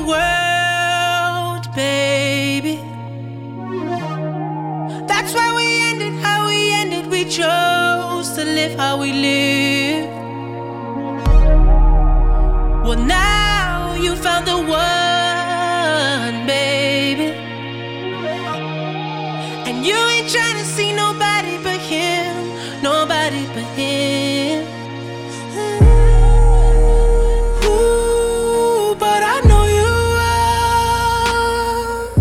world, baby. That's why we ended how we ended. We chose to live how we live. Well, now you found the one, baby, and you ain't trying to see nobody but him, nobody but him. Ooh, but I know you are.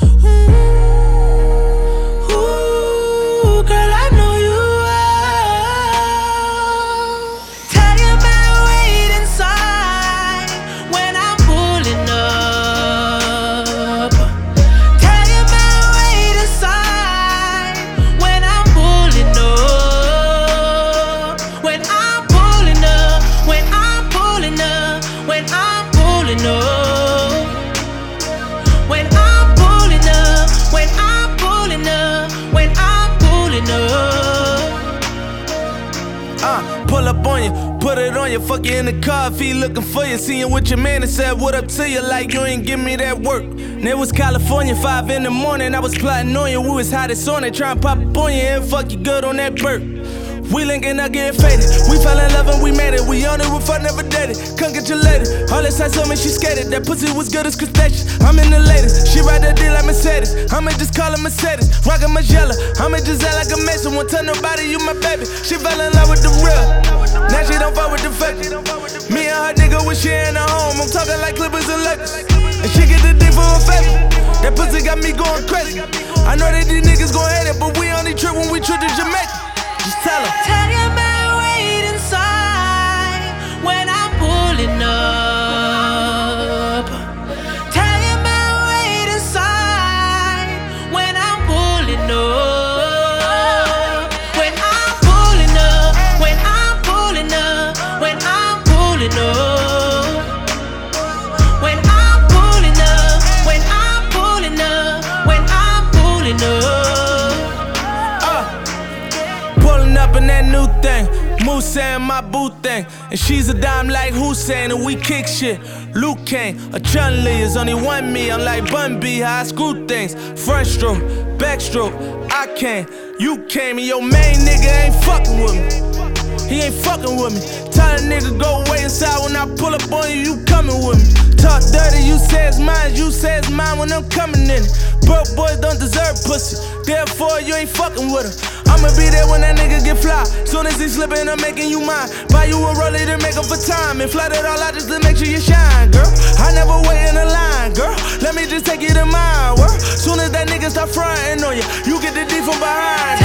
Ooh, girl, I know you are. Tell your man wait inside when I'm pulling up. Tell your man wait inside when I'm pulling up. When I'm pulling up, when I'm pulling up, when I'm pulling up. When I'm pulling up, when I'm pulling up, when I'm pulling up. Pull up on you, put it on you, fuck you in the car if he looking for you. See you with your man and said what up to you like you ain't give me that work. And it was California, 5 in the morning, I was plotting on you. We was hottest on it, trying to pop up on you and fuck you good on that burp. We linking up, getting faded. We fell in love and we made it. We on it, we fuck, never dated. Come get your lady. All this time told me she skated. That pussy was good as crustaceous. I'm in the latest. She ride that deal like Mercedes. I'ma just call her Mercedes. Rockin' Magella. I'ma just act like a Mason. Won't tell nobody you my baby. She fell in love with the real. Now she don't fuck with the fake. Me and her nigga when she in her home. I'm talking like Clippers and Lakers. And she get the D for her favor. That pussy got me going crazy. I know that these niggas gon' hate it, but we only trip when we trip to Jamaica. Just tell her. Tell your man wait inside when I'm pulling up. Tell your man wait inside when I'm pulling up. When I'm pulling up, when I'm pulling up, when I'm pulling up. When I'm pulling up, when I'm pulling up, when I'm pulling up. Pulling up in that new thing, Moose and my boo thing. And she's a dime like Hussein, and we kick shit. Luke Kane, a Chun-Li is only one me. I'm like Bun B, how I screw things. Front stroke, back stroke, I came, you came, and your main nigga ain't fucking with me. He ain't fucking with me. Tell a nigga go way inside when I pull up on you, you coming with me. Talk dirty, you say it's mine, you say it's mine when I'm coming in it. Broke boys don't deserve pussy, therefore you ain't fucking with her. I'ma be there when that nigga get fly. Soon as he slippin', I'm making you mine. Buy you a roller to make up for time. And flood it all out just to make sure you shine, girl. I never wait in the line, girl. Let me just take you to mine, world. Soon as that nigga start frontin' on you, you get the D from behind.